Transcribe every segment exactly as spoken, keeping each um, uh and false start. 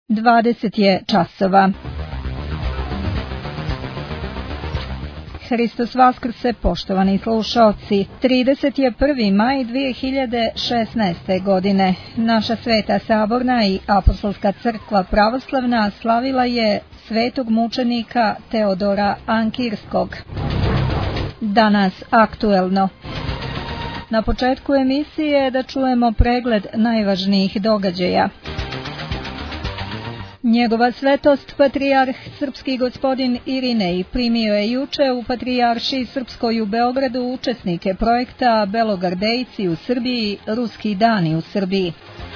dvadeset je časova. Hristos Vaskrse, poštovani slušaoci. trideset je prvi maj dvije hiljade šesnaeste. godine. Naša Sveta Saborna i Apostolska crkva pravoslavna slavila je svetog mučenika Teodora Ankirskog. Danas aktuelno. Na početku emisije da čujemo pregled najvažnijih događaja. Njegova svetost, patrijarh srpski gospodin Irinej, primio je juče u Patrijaršiji Srpskoj u Beogradu učesnike projekta Belogardejci u Srbiji, Ruski dani u Srbiji.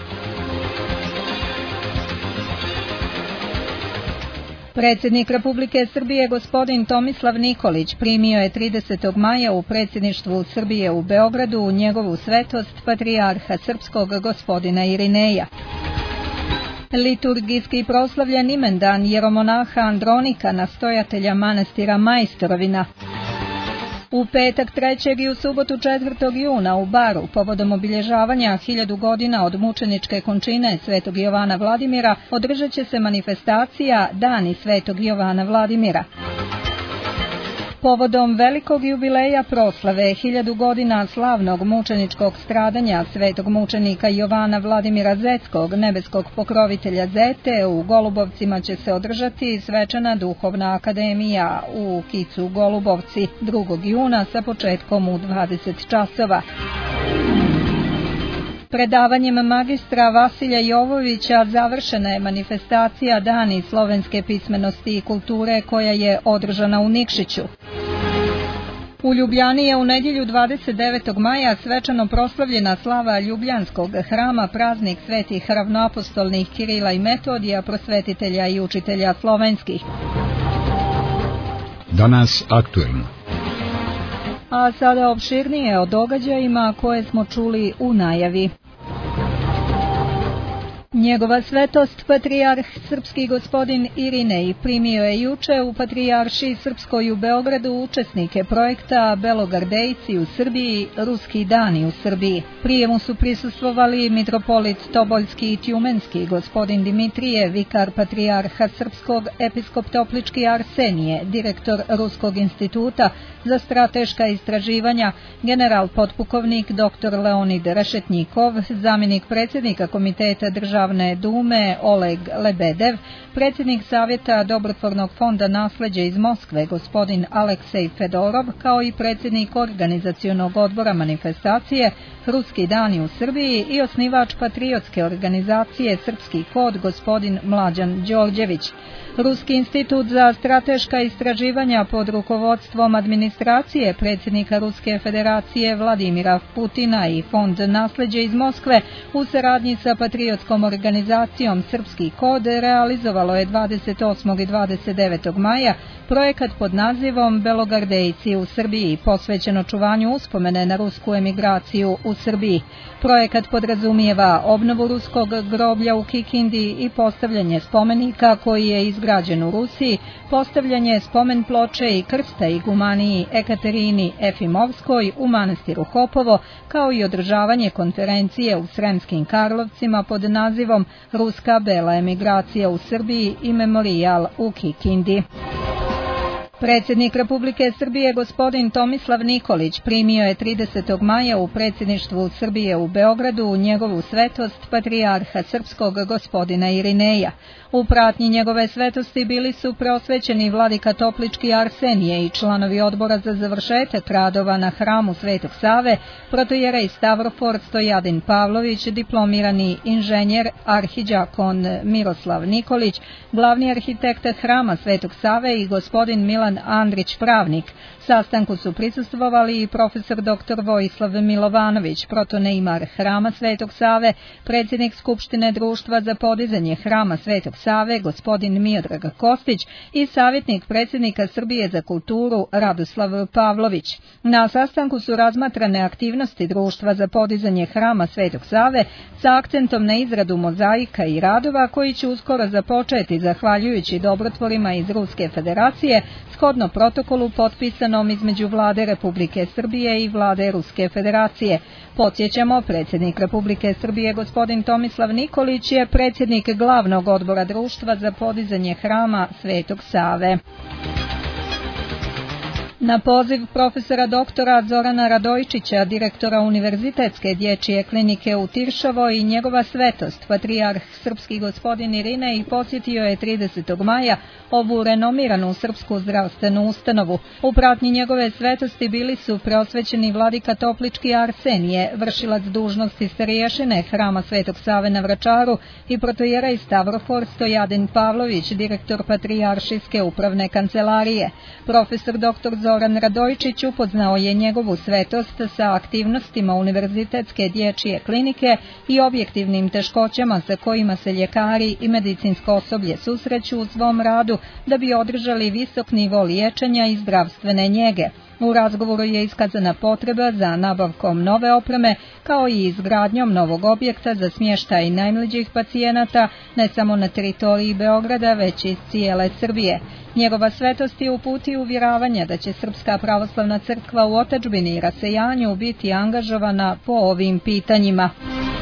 Predsjednik Republike Srbije gospodin Tomislav Nikolić primio je tridesetog maja u predsjedništvu Srbije u Beogradu njegovu svetost, patrijarha srpskog gospodina Irineja. Liturgijski proslavljen imendan jeromonaha Andronika, nastojatelja manastira Majstorovina. U petak trećeg i u subotu četvrtog juna u Baru, povodom obilježavanja hiljadu godina od mučeničke končine svetog Jovana Vladimira, održat će se manifestacija Dani svetog Jovana Vladimira. Povodom velikog jubileja proslave hiljadu godina slavnog mučeničkog stradanja svetog mučenika Jovana Vladimira Zeckog, nebeskog pokrovitelja Zete, u Golubovcima će se održati svečana duhovna akademija u Kicu Golubovci drugog juna sa početkom u dvadeset časova. Predavanjem magistra Vasilja Jovovića završena je manifestacija Dani slovenske pismenosti i kulture koja je održana u Nikšiću. U Ljubljani je u nedjelju dvadeset devetog maja svečano proslavljena slava Ljubljanskog hrama, praznik svetih ravnoapostolnih Kirila i Metodija, prosvetitelja i učitelja slovenskih. Danas aktuelno. A sada opširnije o događajima koje smo čuli u najavi. Njegova svetost, patrijarh srpski gospodin Irinej, primio je juče u Patrijaršiji Srpskoj u Beogradu učesnike projekta Belogardejci u Srbiji, Ruski dani u Srbiji. Prijemu su prisustvovali mitropolit Toboljski i Tjumenski, gospodin Dimitrije, vikar patrijarha srpskog, episkop Toplički Arsenije, direktor Ruskog instituta za strateška istraživanja, general potpukovnik dr. Leonid Rešetnjikov, zamjenik predsjednika Komiteta Državne dume Oleg Lebedev, predsjednik Savjeta Dobrotvornog fonda Nasleđe iz Moskve gospodin Aleksej Fedorov, kao i predsjednik organizacionog odbora manifestacije Ruski dani u Srbiji i osnivač patriotske organizacije Srpski kod gospodin Mlađan Đorđević. Ruski institut za strateška istraživanja pod rukovodstvom administracije predsjednika Ruske federacije Vladimira Putina i Fond Nasleđe iz Moskve u saradnji sa patriotskom organizacijom Srpski kod realizovalo je dvadeset osmog i dvadeset devetog maja projekat pod nazivom Belogardejci u Srbiji, posvećen očuvanju uspomene na rusku emigraciju u Srbiji. Projekat podrazumijeva obnovu ruskog groblja u Kikindi i postavljanje spomenika koji je izgrađen u Rusiji, postavljanje spomen ploče i krsta igumaniji Ekaterini Efimovskoj u manastiru Hopovo, kao i održavanje konferencije u Sremskim Karlovcima pod nazivom Ruska bela emigracija u Srbiji i memorijal u Kikindi. Predsjednik Republike Srbije gospodin Tomislav Nikolić primio je tridesetog maja u predsjedništvu Srbije u Beogradu njegovu svetost, patrijarha srpskog gospodina Irineja. U pratnji njegove svetosti bili su preosvećeni vladika Toplički Arsenije i članovi odbora za završetak radova na hramu Svetog Save, protojerej Stavrofor Stojadin Pavlović, diplomirani inženjer, arhidjakon Miroslav Nikolić, glavni arhitekt hrama Svetog Save i gospodin Milan Andrić, pravnik. Sastanku su prisustvovali i profesor doktor Vojislav Milovanović, protoneimar hrama Svetog Save, predsjednik Skupštine Društva za podizanje hrama Svetog Save, gospodin Miodrag Kostić, i savjetnik predsjednika Srbije za kulturu Radoslav Pavlović. Na sastanku su razmatrane aktivnosti Društva za podizanje hrama Svetog Save sa akcentom na izradu mozaika i radova koji će uskoro započeti zahvaljujući dobrotvorima iz Ruske federacije, s shodno protokolu potpisanom između Vlade Republike Srbije i Vlade Ruske Federacije. Podsjećamo, predsjednik Republike Srbije gospodin Tomislav Nikolić je predsjednik glavnog odbora društva za podizanje hrama Svetog Save. Na poziv profesora doktora Zorana Radojčića, direktora Univerzitetske dječje klinike u Tiršovoj, i njegova svetost, patrijarh srpski gospodin Irinej, posjetio je tridesetog maja ovu renomiranu srpsku zdravstvenu ustanovu. U pratnji njegove svetosti bili su preosvećeni vladika Toplički Arsenije, vršilac dužnosti starješine hrama Svetog Save na Vračaru, i protojerej Stavrofor Stojadin Pavlović, direktor patrijaršijske upravne kancelarije. Profesor doktor Zoran Radojčić upoznao je njegovu svetost sa aktivnostima Univerzitetske dječje klinike i objektivnim teškoćama sa kojima se ljekari i medicinsko osoblje susreću u svom radu da bi održali visok nivo liječenja i zdravstvene njege. U razgovoru je iskazana potreba za nabavkom nove opreme, kao i izgradnjom novog objekta za smještaj najmlađih pacijenata, ne samo na teritoriji Beograda, već i iz cijele Srbije. Njegova svetost je uputio uvjeravanje da će Srpska pravoslavna crkva u otadžbini i rasejanju biti angažovana po ovim pitanjima.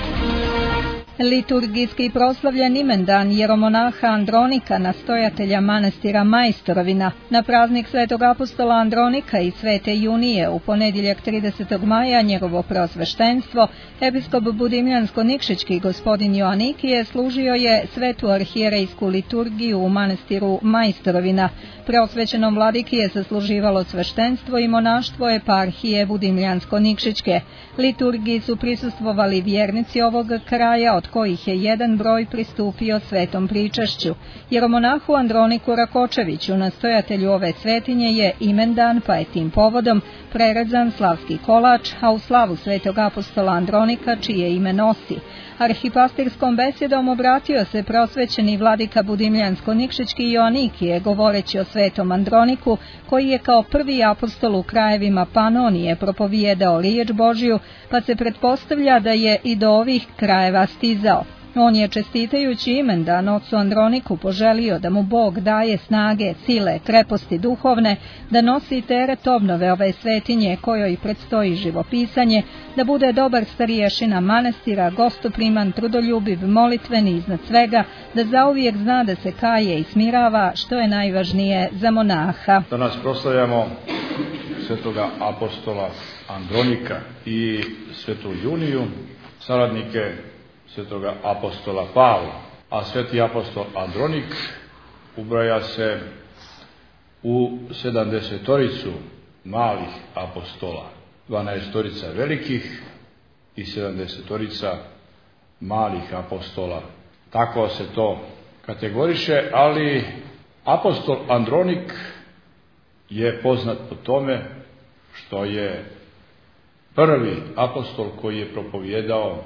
Liturgijski proslavljen imendan jeromonaha Andronika, nastojatelja manastira Majstorovina. Na praznik svetog apostola Andronika i svete Junije u ponedjeljak tridesetog maja njegovo preosveštenstvo, episkop Budimljansko-Nikšićki gospodin Joanikije služio je svetu arhijerejsku liturgiju u manastiru Majstorovina. Preosvećenom vladiki je sasluživalo sveštenstvo i monaštvo eparhije Budimljansko-Nikšićke. Liturgiji su prisustvovali vjernici ovog kraja, od kojih je jedan broj pristupio svetom pričašću. Jeromonahu Androniku Rakočeviću, nastojatelju ove svetinje, je imendan, pa je tim povodom prerezan slavski kolač, a u slavu svetog apostola Andronika, čije ime nosi. Arhipastirskom besedom obratio se prosvećeni vladika Budimljansko-Nikšićki Joanikije, govoreći o svetom Androniku, koji je kao prvi apostol u krajevima Panonije propovijedao riječ Božju, pa se pretpostavlja da je i do ovih krajeva stizao. On je, čestitajući imendan ocu Androniku, poželio da mu Bog daje snage, sile, kreposti duhovne, da nosi teret obnove ove svetinje kojoj predstoji živopisanje, da bude dobar starješina manastira, gostopriman, trudoljubiv, molitven i iznad svega, da zauvijek zna da se kaje i smirava, što je najvažnije za monaha. Danas proslavljamo svetoga apostola Andronika i svetu Juniju, saradnike svetoga apostola Pavla, a sveti apostol Andronik ubraja se u sedamdesetoricu malih apostola, dvanaestorica velikih i sedamdesetorica malih apostola. Tako se to kategoriše, ali apostol Andronik je poznat po tome što je prvi apostol koji je propovijedao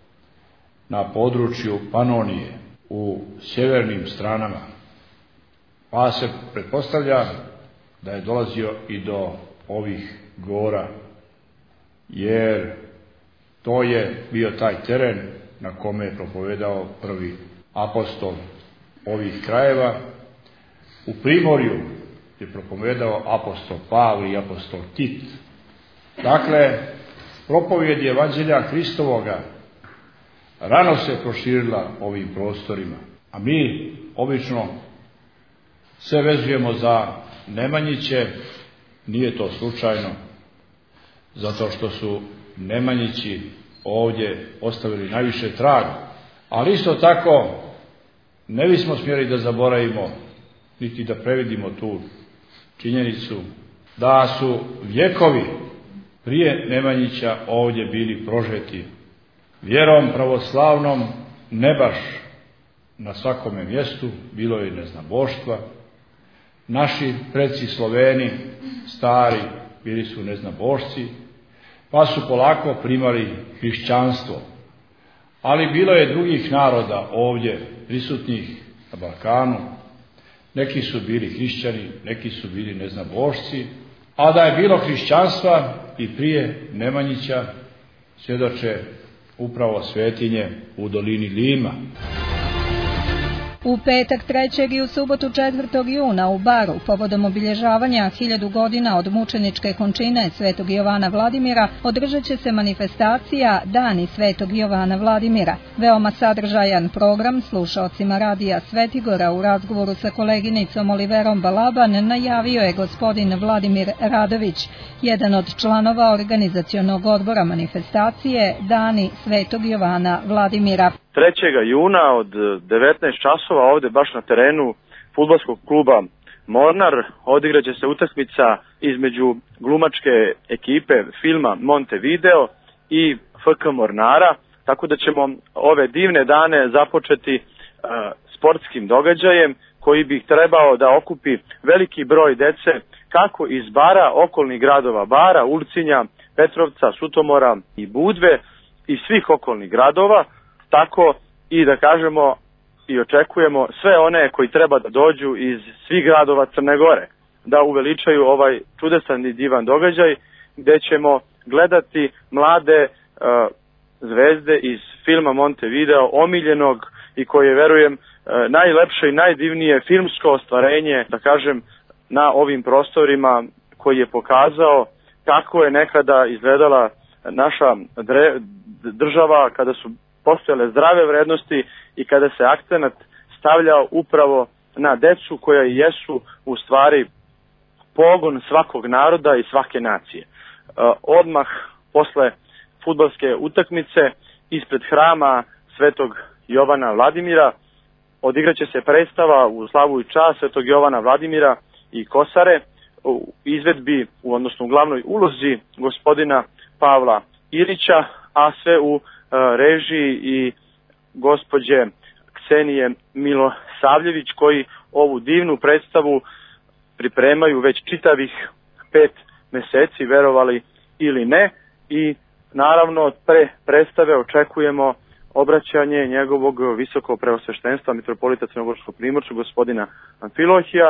na području Panonije u sjevernim stranama, pa se pretpostavlja da je dolazio i do ovih gora, jer to je bio taj teren na kome je propovedao prvi apostol ovih krajeva. U Primorju je propovedao apostol Pavle i apostol Tit. Dakle, propovijed evanđelja Hristovoga rano se proširila ovim prostorima, a mi obično se vezujemo za Nemanjiće. Nije to slučajno, zato što su Nemanjići ovdje ostavili najviše traga, ali isto tako ne bismo smjeli da zaboravimo niti da previdimo tu činjenicu da su vjekovi prije Nemanjića ovdje bili prožeti vjerom pravoslavnom, ne baš na svakome mjestu, bilo je neznaboštva. Naši preci Sloveni, stari, bili su neznabošci, pa su polako primali hrišćanstvo. Ali bilo je drugih naroda ovdje prisutnih na Balkanu. Neki su bili hrišćani, neki su bili neznabošci, a da je bilo hrišćanstva i prije Nemanjića svjedoče upravo svetinje u dolini Lima. U petak trećeg i u subotu četvrtog juna u Baru, povodom obilježavanja hiljadu godina od mučeničke končine Svetog Jovana Vladimira, održat će se manifestacija Dani Svetog Jovana Vladimira. Veoma sadržajan program slušaocima radija Svetigora u razgovoru sa koleginicom Oliverom Balaban najavio je gospodin Vladimir Radović, jedan od članova organizacionog odbora manifestacije Dani Svetog Jovana Vladimira. trećeg juna od devetnaest časova ovde baš na terenu fudbalskog kluba Mornar odigraće se utakmica između glumačke ekipe filma Montevideo i F K Mornara, tako da ćemo ove divne dane započeti uh, sportskim događajem koji bi trebao da okupi veliki broj dece kako iz Bara, okolnih gradova Bara, Ulcinja, Petrovca, Sutomora i Budve i svih okolnih gradova, tako i da kažemo i očekujemo sve one koji treba da dođu iz svih gradova Crne Gore, da uveličaju ovaj čudesan i divan događaj gde ćemo gledati mlade uh, zvezde iz filma Montevideo, omiljenog i koje, verujem, uh, najlepše i najdivnije filmsko ostvarenje, da kažem, na ovim prostorima koji je pokazao kako je nekada izgledala naša dre, država kada su postojale zdrave vrednosti i kada se akcenat stavljao upravo na decu koja jesu u stvari pogon svakog naroda i svake nacije. Odmah posle fudbalske utakmice ispred hrama Svetog Jovana Vladimira odigraće se predstava u slavu i čast Svetog Jovana Vladimira i Kosare u izvedbi, u odnosno u glavnoj ulozi gospodina Pavla Ilića, a sve u režiji i gospođe Ksenije Milosavljević, koji ovu divnu predstavu pripremaju već čitavih pet meseci, verovali ili ne, i naravno pre predstave očekujemo obraćanje njegovog visokog preosveštenstva mitropolita Crnogorskog Primorca gospodina Amfilohija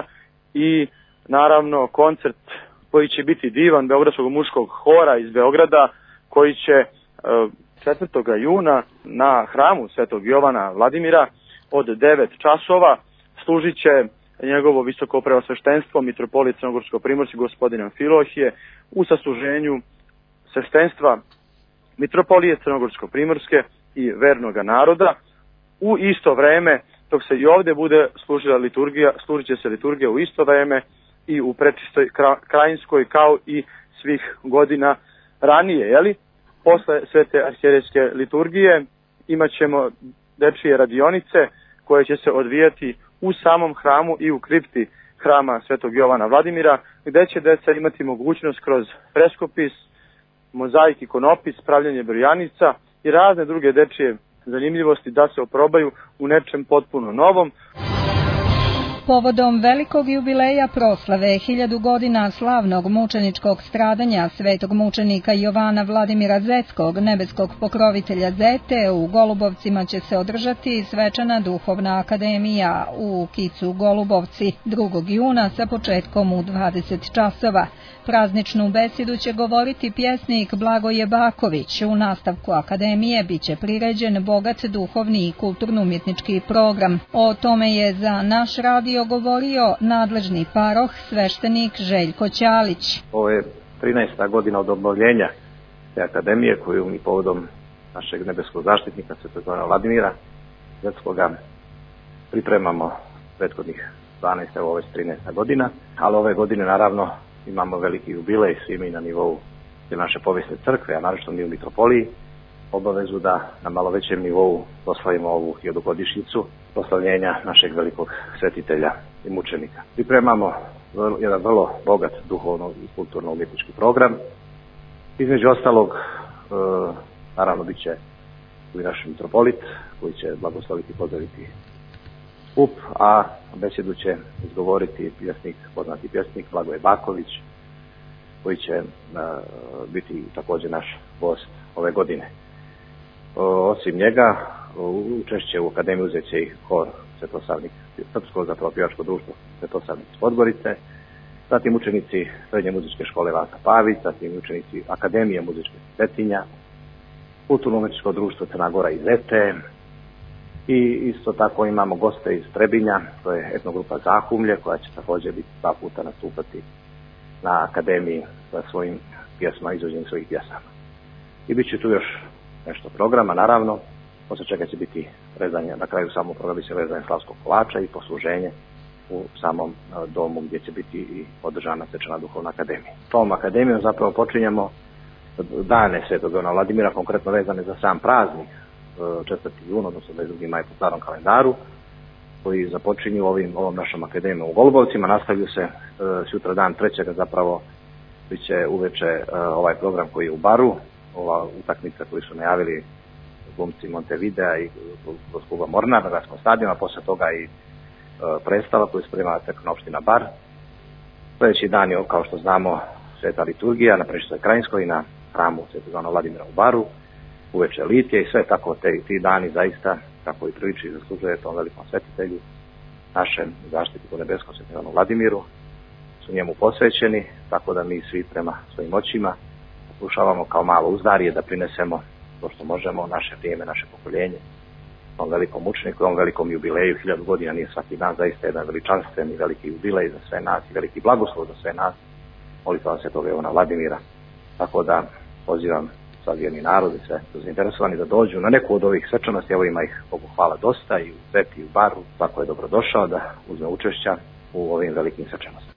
i naravno koncert koji će biti divan Beogradskog muškog hora iz Beograda, koji će četvrtog juna na hramu Svetog Jovana Vladimira od devet časova služit će njegovo visoko preosveštenstvo mitropolit Crnogorskog Primorca gospodina Amfilohije u sasluženju sveštenstva mitropolije Crnogorsko Primorske i vernoga naroda. U isto vreme, dok se i ovde bude služila liturgija, služit će se liturgija u isto vreme i u prečistoj krajinskoj kao i svih godina ranije, jeli? Posle svete arhijerejske liturgije imat ćemo dečije radionice koje će se odvijati u samom hramu i u kripti hrama Svetog Jovana Vladimira, gde će deca imati mogućnost kroz freskopis, mozaik, ikonopis, pravljenje brojanica i razne druge dečije zanimljivosti da se oprobaju u nečem potpuno novom. Povodom velikog jubileja proslave hiljadu godina slavnog mučeničkog stradanja svetog mučenika Jovana Vladimira Zetskog, nebeskog pokrovitelja Zete, u Golubovcima će se održati svečana duhovna akademija u Kicu Golubovci drugog juna sa početkom u dvadeset časova. Prazničnu besedu će govoriti pjesnik Blagoje Baković. U nastavku akademije biće priređen bogat duhovni i kulturno-umjetnički program. O tome je za naš radio govorio nadležni paroh sveštenik Željko Ćalić. Ovo je trinaesta godina od obnovljenja te akademije koju mi povodom našeg nebeskog zaštitnika Svetog Jovana Vladimira Zetskoga pripremamo prethodnih dvanaest, evo ovo je trinaesta godina, ali ove godine naravno imamo veliki jubilej, svi mi na nivou naše povijesne crkve, a naročito mi u mitropoliji, obavezu da na malo većem nivou proslavimo ovu hiljadugodišnjicu proslavljenja našeg velikog svetitelja i mučenika. Pripremamo jedan vrlo bogat duhovno i kulturno-umjetnički program. Između ostalog, e, naravno, bit će i naš mitropolit koji će blagosloviti i pozdraviti skup, a besedu će izgovoriti pjesnik, poznati pjesnik Blagoje Baković, koji će uh, biti također naš gost ove godine. O, osim njega, učešće u akademiji uzet će i hor Svetosavnik, Srpsko zapravo pjevačko društvo Svetosavnik iz Podgorice, zatim učenici Srednje muzičke škole Vaka Pavić, zatim učenici Akademije muzičke Cetinja, Kulturno-umjetničko društvo Crna Gora iz Zete, I isto tako imamo goste iz Trebinja, to je etnogrupa Zahumlje, koja će također biti dva puta nastupati na akademiji sa svojim pjesmama, izvođenjem svojih pjesama. I bit će tu još nešto programa, naravno, poslije čega će biti rezanje, na kraju samog programa će rezanje slavskog kolača i posluženje u samom domu gdje će biti i održana Svečana duhovna akademija. Tom akademijom zapravo počinjemo dane Svetog Ivana Vladimira, konkretno vezane za sam praznik, četvrti jun, odnosno dvadeset drugi maj po starom kalendaru, koji započinju ovim, ovom našom akademijom u Golubovcima. Nastavlju se sutra dan trećega zapravo bit će uveče ovaj program koji je u Baru, ova utakmica koju su najavili glumci Montevidea i kroz kluba Mornar na gradskom stadionu, a posle toga i predstava koju sprema crkvena opština Bar. Sljedeći dan je, kao što znamo, sveta liturgija na Prešicoj Krajinskoj i na hramu Svetog Ivana Vladimira u Baru, uveče litije i sve tako te, ti dani zaista, kako i priliči zaslužuje tom velikom svetitelju, našem zaštitniku nebeskom Svetom Ivanu Vladimiru, su njemu posvećeni, tako da mi svi prema svojim očima pokušavamo kao malo uzdarije da prinesemo to što možemo, naše vrijeme, naše pokoljenje, ovom velikom učeniku, ovom velikom jubileju, hiljadu godina nije svaki dan, zaista jedan veličanstven i veliki jubilej za sve nas i veliki blagoslov za sve nas, molitva Svetog Ivana Vladimira. Tako da pozivam sad vjerni narod i sve zainteresovani da dođu na neku od ovih svečanosti, evo ima ih, Bogu hvala, dosta i u Sveti i u Baru, svako je dobrodošao da uzme učešća u ovim velikim svečanostima.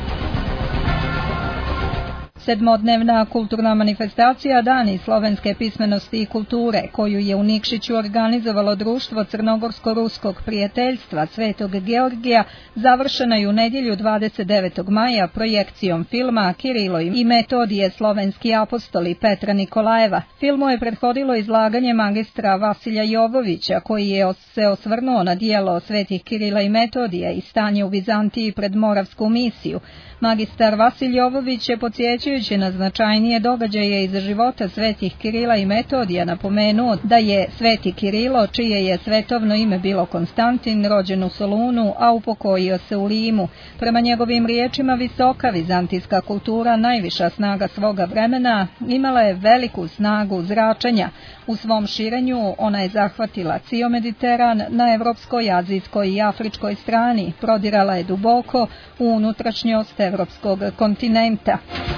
Sedmodnevna kulturna manifestacija Dani slovenske pismenosti i kulture, koju je u Nikšiću organizovalo Društvo Crnogorsko-ruskog prijateljstva Svetog Georgija, završena je u nedjelju dvadeset devetog maja projekcijom filma Kirilo i Metodije slovenski apostoli Petra Nikolajeva. Filmu je prethodilo izlaganje magistra Vasilja Jovovića, koji je se osvrnuo na dijelo svetih Kirila i Metodija i stanje u Vizantiji pred Moravsku misiju. Magistar Vasilj Jovović je, podsjećajući na značajnije događaje iz života svetih Kirila i Metodija, napomenuo da je sveti Kirilo, čije je svetovno ime bilo Konstantin, rođen u Solunu, a upokojio se u Limu. Prema njegovim riječima, visoka vizantijska kultura, najviša snaga svoga vremena, imala je veliku snagu zračenja. U svom širenju ona je zahvatila cijel Mediteran na evropskoj, azijskoj i afričkoj strani, prodirala je duboko u unutrašnjost evropskog kontinenta.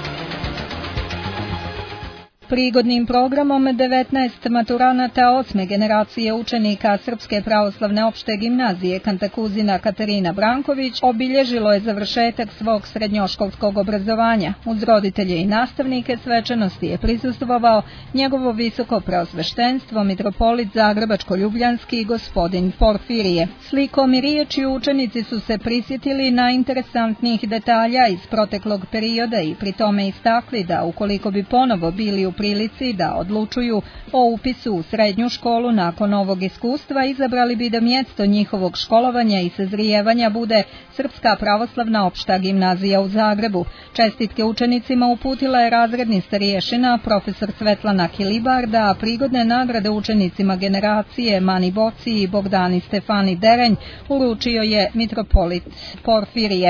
Prigodnim programom devetnaest maturanata osme generacije učenika Srpske pravoslavne opšte gimnazije Kantakuzina Katarina Branković obilježilo je završetak svog srednjoškolskog obrazovanja. Uz roditelje i nastavnike svečanosti je prisustvovao njegovo visoko preosveštenstvo mitropolit Zagrebačko-Ljubljanski gospodin Porfirije. Slikom i riječi učenici su se prisjetili na interesantnih detalja iz proteklog perioda i pri tome istakli da ukoliko bi ponovo bili u prilici da odlučuju o upisu u srednju školu nakon ovog iskustva, izabrali bi da mjesto njihovog školovanja i sazrijevanja bude Srpska pravoslavna opšta gimnazija u Zagrebu. Čestitke učenicima uputila je razredni starješina profesor Svetlana Kilibarda, a prigodne nagrade učenicima generacije Mani Boci i Bogdani Stefani Derenj uručio je mitropolit Porfirije.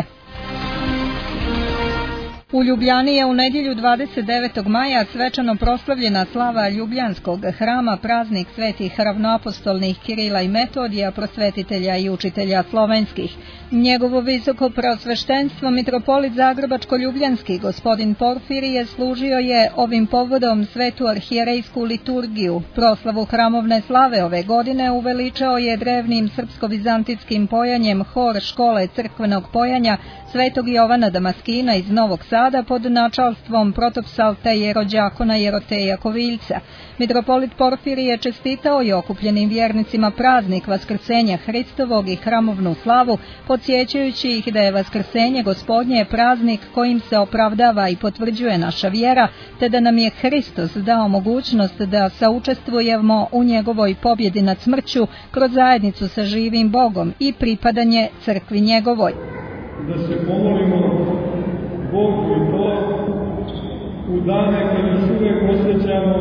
U Ljubljani je u nedjelju dvadeset devetog maja svečano proslavljena slava Ljubljanskog hrama, praznik svetih ravnoapostolnih Kirila i Metodija, prosvetitelja i učitelja slovenskih. Njegovo visoko preosveštenstvo mitropolit Zagrebačko-Ljubljanski gospodin Porfirije služio je ovim povodom svetu arhijerejsku liturgiju. Proslavu hramovne slave ove godine uveličao je drevnim srpsko-vizantijskim pojanjem hor škole crkvenog pojanja Svetog Jovana Damaskina iz Novog Sada pod načalstvom protopsalta jerođakona Jeroteja Koviljca. Mitropolit Porfirije čestitao je okupljenim vjernicima praznik Vaskrsenja Hristovog i hramovnu slavu, podsjećajući ih da je Vaskrsenje Gospodnje praznik kojim se opravdava i potvrđuje naša vjera, te da nam je Hristos dao mogućnost da saučestvujemo u njegovoj pobjedi nad smrću kroz zajednicu sa živim Bogom i pripadanje crkvi njegovoj. Da se pomolimo Bogu i to u dane kad još uvijek osjećamo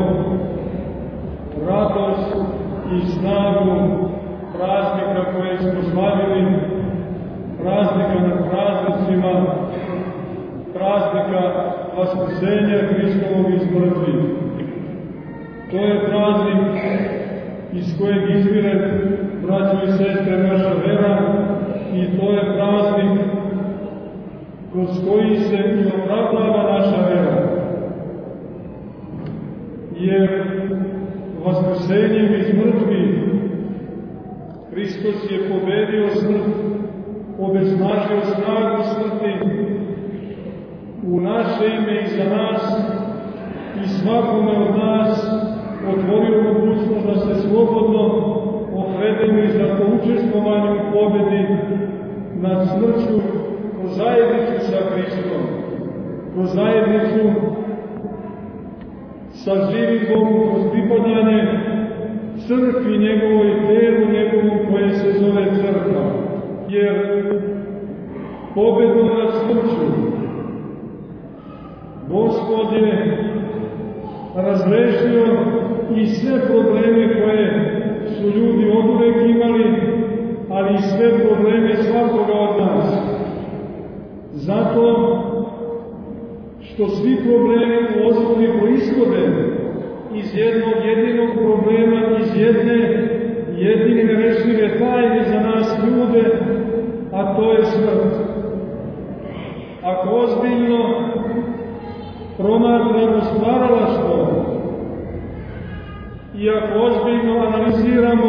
radost i snagu praznika koje smo slavili, praznika nad praznicima, praznika Vaskrsenja Hristovog iz mrtvih. To je praznik iz kojeg izvire braćo i sestre, naša vera, i to je praznik kroz koji se i opravdava naša vera. Jer vaskrsenjem iz mrtvih Hristos je pobedio smrt, obesnažio snagu smrti, u naše ime i za nas i svakome od nas otvorio mogućnost da se slobodno opredeli za poučestvovanje u pobedi nad smrću kroz zajednicu sa Hristom, kroz zajednicu sa živim Bogom, kroz pripadanje crkvi njegovoj, telu njegovom koje se zove crkva. Jer pobedom nad smrću Gospod je razrešio i sve probleme koje su ljudi oduvek imali, ali i sve probleme svakoga od nas. Zato što svi problemi u osnovi proishode iz jednog jedinog problema, iz jedne jedine nerešive tajne za nas ljude, a to je smrt. Ako ozbiljno promatramo stvaralaštvo i ako ozbiljno analiziramo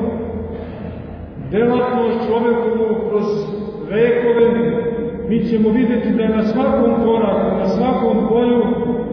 delatnost čovekovu kroz vekove, mi ćemo vidjeti da na svakom koraku, na svakom polju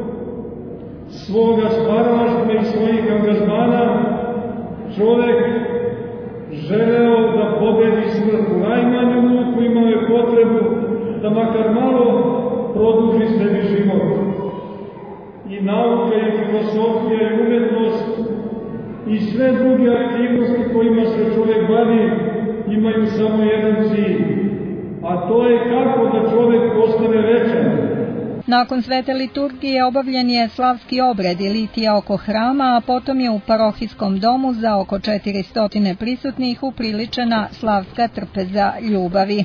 svoga stvaralaštva i svojih angažmana čovek želeo da pobedi smrt. U najmanju ruku imao je potrebu da makar malo produži sebi život. I nauka, i filosofija, i umetnost, i sve druge aktivnosti kojima se čovjek bavi, imaju samo jedan cilj, a to je kako da čovjek postane večan. Nakon svete liturgije obavljen je slavski obred i litija oko hrama, a potom je u parohijskom domu za oko četiristo prisutnih upriličena slavska trpeza ljubavi.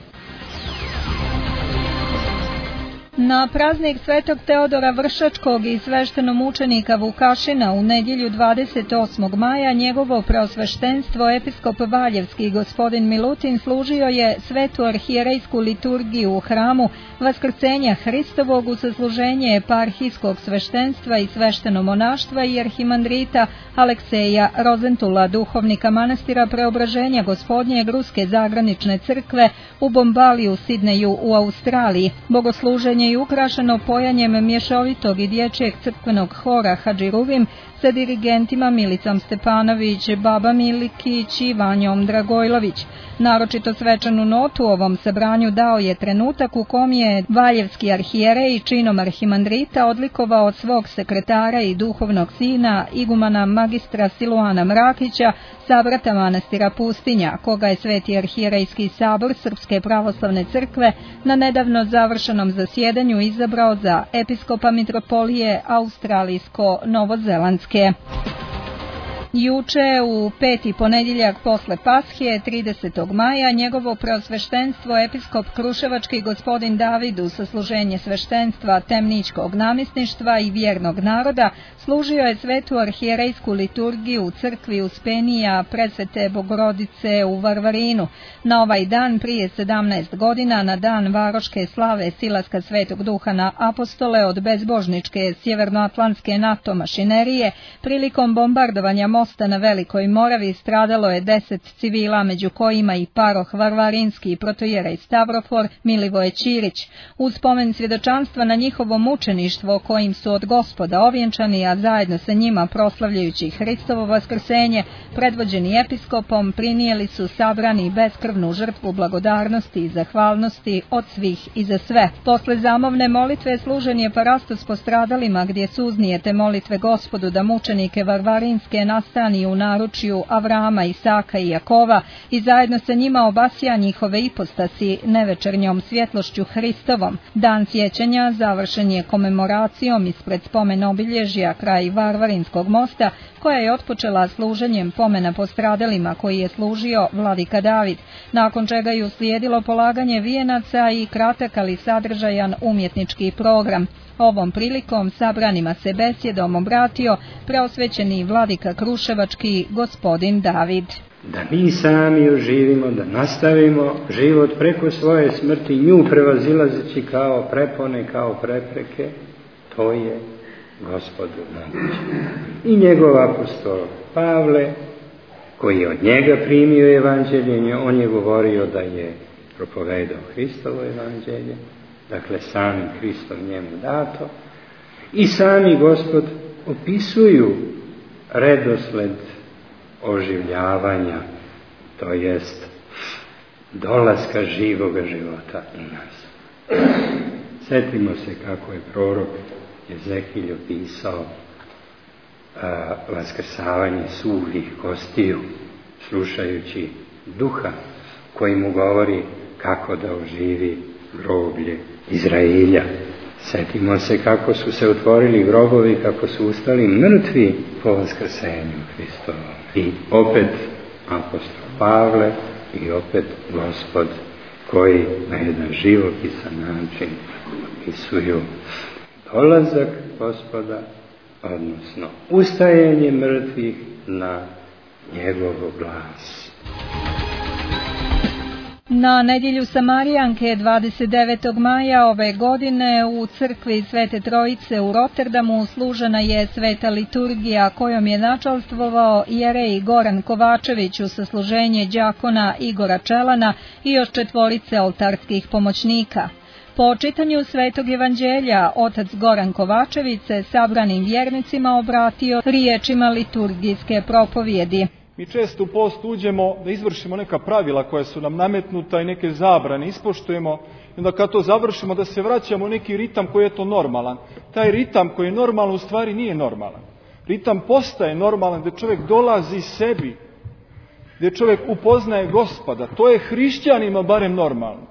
Na praznik Svetog Teodora Vršačkog i sveštenomučenika Vukašina u nedjelju dvadeset osmog maja njegovo preosveštenstvo episkop Valjevski gospodin Milutin služio je svetu arhijerejsku liturgiju u hramu Vaskrsenja Hristovog u sasluženje eparhijskog sveštenstva i sveštenomonaštva i arhimandrita Alekseja Rozentula, duhovnika manastira Preobraženja Gospodnjeg Ruske zagranične crkve u Bombali u Sidneju u Australiji. Bogosluženje je ukrašeno pojanjem mješovitog i dječjeg crkvenog hora Hadžiruvim sa dirigentima Milicom Stepanović, Baba Milikić i Vanjom Dragojlović. Naročito svečanu notu ovom sabranju dao je trenutak u kom je Valjevski arhijerej činom arhimandrita odlikovao od svog sekretara i duhovnog sina, igumana magistra Siluana Mrakića, sabrata manastira Pustinja, koga je Sveti arhijerejski sabor Srpske pravoslavne crkve na nedavno završenom zasjedanju izabrao za episkopa mitropolije Australijsko-Novozelandske. Juče u peti ponedjeljak posle Pashe, tridesetog maja, njegovo preosveštenstvo episkop Kruševački gospodin David u sasluženje sveštenstva temničkog namjesništva i vjernog naroda služio je svetu arhijerejsku liturgiju u crkvi Uspenija Presvete Bogorodice u Varvarinu. Na ovaj dan prije sedamnaest godina, na dan varoške slave silaska Svetog Duha na apostole od bezbožničke sjevernoatlantske NATO mašinerije, prilikom bombardovanja mosta na Velikoj Moravi stradalo je deset civila, među kojima i paroh varvarinski protojerej Stavrofor Milivoje Ćirić. Uz spomen svjedočanstva na njihovo mučeništvo kojim su od Gospoda ovjenčani, a zajedno sa njima proslavljajući Hristovo vaskrsenje, predvođeni episkopom, prinijeli su sabrani beskrvnu žrtvu blagodarnosti i zahvalnosti od svih i za sve. Posle zamovne molitve služen je parastos postradalima, gdje suznijete molitve Gospodu da mučenike varvarinske nastani u naručju Avrama, Isaka i Jakova i zajedno sa njima obasja njihove ipostasi nevečernjom svjetlošću Hristovom. Dan sjećanja završen je komemoracijom ispred spomen obilježja kraj Varvarinskog mosta, koja je otpočela služenjem pomena postradalima koji je služio vladika David, nakon čega je uslijedilo polaganje vijenaca i kratak ali sadržajan umjetnički program. Ovom prilikom sabranima se besjedom obratio preosvećeni vladika Kruševački gospodin David. da mi sami oživimo, da nastavimo život preko svoje smrti, nju prevazilazeći kao prepone, kao prepreke, to je Gospodu moguće. I njegov apostol Pavle, koji je od njega primio evanđelje, on je govorio da je propovedao Hristovo evanđelje, dakle sami Hristov njemu dato, i sami Gospod opisuju redosled oživljavanja, to jest dolaska živoga života u nas. Sjetimo se kako je prorok Jezekilj opisao a, vaskrsavanje suhih kostiju, slušajući duha koji mu govori kako da oživi groblje Izraelja. Sjetimo se kako su se otvorili grobovi, kako su ustali mrtvi po vaskrsenju Hristovom. I opet apostol Pavle i opet Gospod koji na jedan živopisan način opisuju dolazak Gospoda, odnosno ustajanje mrtvih na njegov glas. Na nedjelju Samarijanke dvadeset devetog maja ove godine u crkvi Svete Trojice u Rotterdamu služena je sveta liturgija kojom je načalstvovao jerej Goran Kovačević u sasluženje đakona Igora Čelana i još četvorice oltarskih pomoćnika. Po čitanju Svetog evanđelja, otac Goran Kovačević se sabranim vjernicima obratio riječima liturgijske propovjedi. Mi često u post uđemo da izvršimo neka pravila koja su nam nametnuta i neke zabrane ispoštujemo, i onda kad to završimo da se vraćamo u neki ritam koji je to normalan. Taj ritam koji je normalan u stvari nije normalan. Ritam postaje normalan gdje čovjek dolazi sebi, gdje čovjek upoznaje Gospoda. To je hrišćanima barem normalno.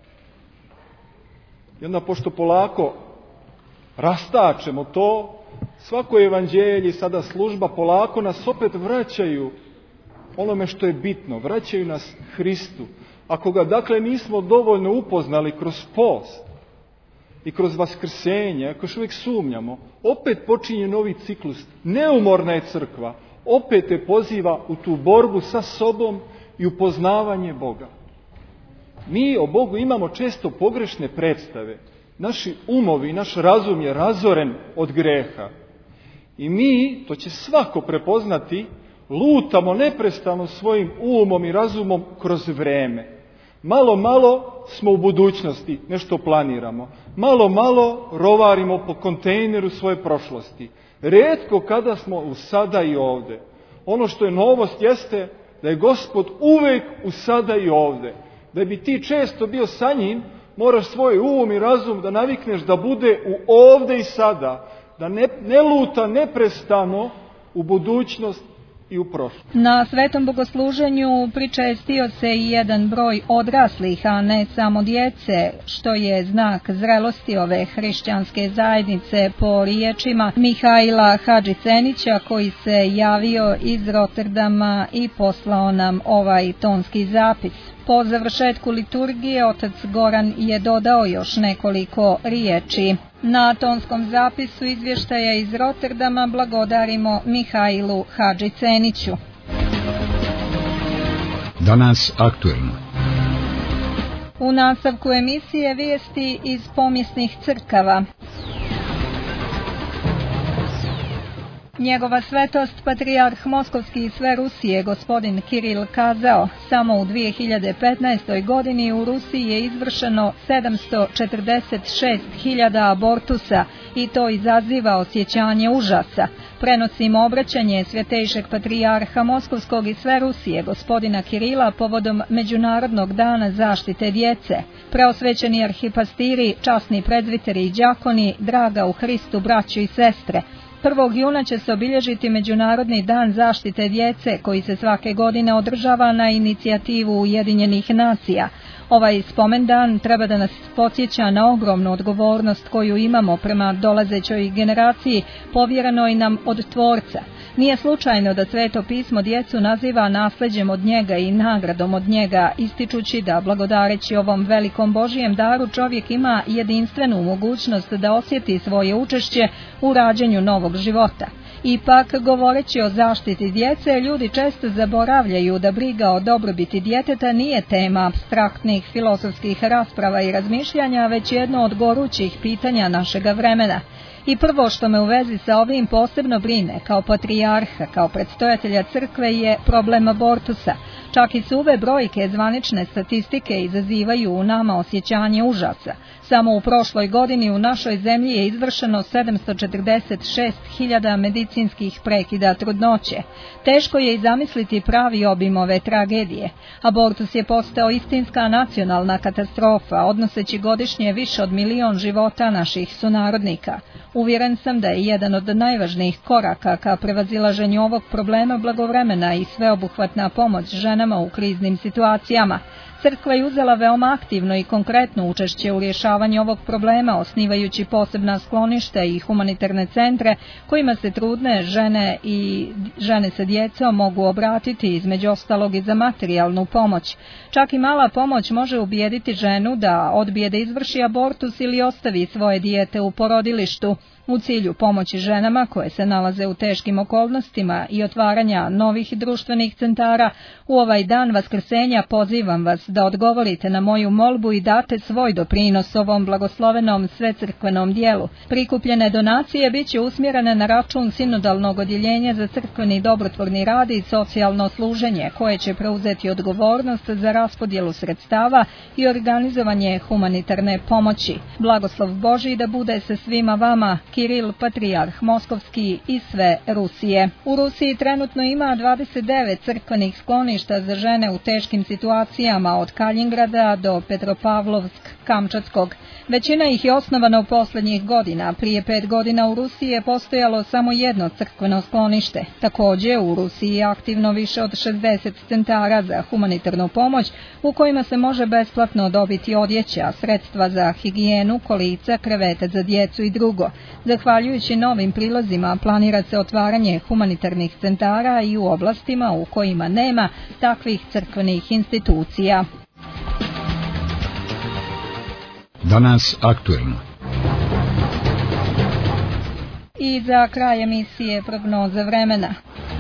I onda pošto polako rastačemo to, svako evanđelje i sada služba polako nas opet vraćaju onome što je bitno, vraćaju nas Hristu. Ako ga dakle nismo dovoljno upoznali kroz post i kroz vaskrsenje, ako još uvijek sumnjamo, opet počinje novi ciklus. Neumorna je crkva, opet te poziva u tu borbu sa sobom i upoznavanje Boga. Mi o Bogu imamo često pogrešne predstave. Naši umovi, naš razum je razoren od greha. I mi, to će svako prepoznati, lutamo neprestano svojim umom i razumom kroz vreme. Malo, malo smo u budućnosti, nešto planiramo. Malo, malo rovarimo po kontejneru svoje prošlosti. Rijetko kada smo u sada i ovdje. Ono što je novost jeste da je Gospod uvijek u sada i ovdje. Da bi ti često bio sa njim, moraš svoj um i razum da navikneš da bude u ovdje i sada. Da ne, ne luta neprestano u budućnost i u prošlost. Na svetom bogosluženju pričestio se i jedan broj odraslih, a ne samo djece, što je znak zrelosti ove hrišćanske zajednice po riječima Mihajla Hadžicenića, koji se javio iz Rotterdama i poslao nam ovaj tonski zapis. Po završetku liturgije otac Goran je dodao još nekoliko riječi. Na tonskom zapisu izvještaja iz Rotterdama blagodarimo Mihajlu Hadžiceniću. Danas aktuelno. U nastavku emisije vijesti iz pomjesnih crkava. Njegova svetost, patrijarh Moskovski i sve Rusije, gospodin Kiril, kazao, samo u dvije hiljade petnaestoj. godini u Rusiji je izvršeno sedamsto četrdeset šest hiljada abortusa i to izaziva osjećanje užasa. Prenosimo obraćanje svjetejšeg patrijarha Moskovskog i sve Rusije, gospodina Kirila, povodom Međunarodnog dana zaštite djece. Preosvećeni arhipastiri, časni prezbiteri i đakoni, draga u Hristu braćo i sestre, prvog juna će se obilježiti Međunarodni dan zaštite djece koji se svake godine održava na inicijativu Ujedinjenih nacija. Ovaj spomendan treba da nas podsjeća na ogromnu odgovornost koju imamo prema dolazećoj generaciji, povjerenoj nam od Tvorca. Nije slučajno da Sveto pismo djecu naziva nasljeđem od njega i nagradom od njega, ističući da blagodareći ovom velikom Božijem daru čovjek ima jedinstvenu mogućnost da osjeti svoje učešće u rađenju novog života. Ipak, govoreći o zaštiti djece, ljudi često zaboravljaju da briga o dobrobiti djeteta nije tema apstraktnih filozofskih rasprava i razmišljanja, već jedno od gorućih pitanja našega vremena. I prvo što me u vezi sa ovim posebno brine, kao patrijarha, kao predstojatelja crkve, je problem abortusa. Čak i suve brojke zvanične statistike izazivaju u nama osjećanje užasa. Samo u prošloj godini u našoj zemlji je izvršeno sedamsto četrdeset šest hiljada medicinskih prekida trudnoće. Teško je i zamisliti pravi obim ove tragedije. Abortus je postao istinska nacionalna katastrofa, odnoseći godišnje više od milion života naših sunarodnika. Uvjeren sam da je jedan od najvažnijih koraka ka prevazilaženju ovog problema blagovremena i sveobuhvatna pomoć ženama u kriznim situacijama. Crkva je uzela veoma aktivno i konkretno učešće u rješavanju ovog problema, osnivajući posebna skloništa i humanitarne centre kojima se trudne žene i žene sa djecom mogu obratiti, između ostalog i za materijalnu pomoć. Čak i mala pomoć može ubijediti ženu da odbije da izvrši abortus ili ostavi svoje dijete u porodilištu. U cilju pomoći ženama koje se nalaze u teškim okolnostima i otvaranja novih društvenih centara, u ovaj dan Vaskrsenja pozivam vas da odgovorite na moju molbu i date svoj doprinos ovom blagoslovenom svecrkvenom dijelu. Prikupljene donacije bit će usmjerene na račun sinodalnog odjeljenja za crkveni dobrotvorni rad i socijalno služenje, koje će preuzeti odgovornost za raspodjelu sredstava i organizovanje humanitarne pomoći. Blagoslov Božji da bude sa svima vama. Kiril, patrijarh Moskovski i sve Rusije. U Rusiji trenutno ima dvadeset devet crkvenih skloništa za žene u teškim situacijama, od Kaljingrada do Petropavlovsk-Kamčatskog. Većina ih je osnovana u posljednjih godina. Prije pet godina u Rusiji je postojalo samo jedno crkveno sklonište. Također u Rusiji je aktivno više od šezdeset centara za humanitarnu pomoć u kojima se može besplatno dobiti odjeća, sredstva za higijenu, kolica, krevete za djecu i drugo. Zahvaljujući novim prilozima planira se otvaranje humanitarnih centara i u oblastima u kojima nema takvih crkvenih institucija. Danas aktuelno. I za kraj emisije prognoza vremena.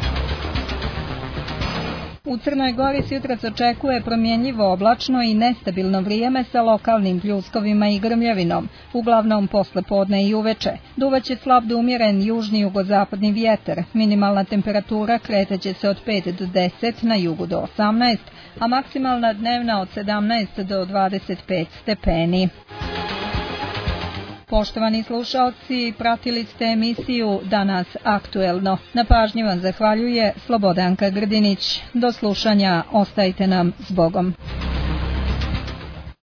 U Crnoj Gori se jutros očekuje promjenjivo oblačno i nestabilno vrijeme sa lokalnim pljuskovima i grmljavinom, uglavnom posle podne i uveče. Duvaće slab do umjeren južni jugozapadni vjetar. Minimalna temperatura kretaće se od pet do deset, na jugu do osamnaest, a maksimalna dnevna od sedamnaest do dvadeset pet stepeni. Poštovani slušalci, pratili ste emisiju Danas aktuelno. Na pažnji vam zahvaljuje Slobodanka Grdinić. Do slušanja, ostajte nam s Bogom.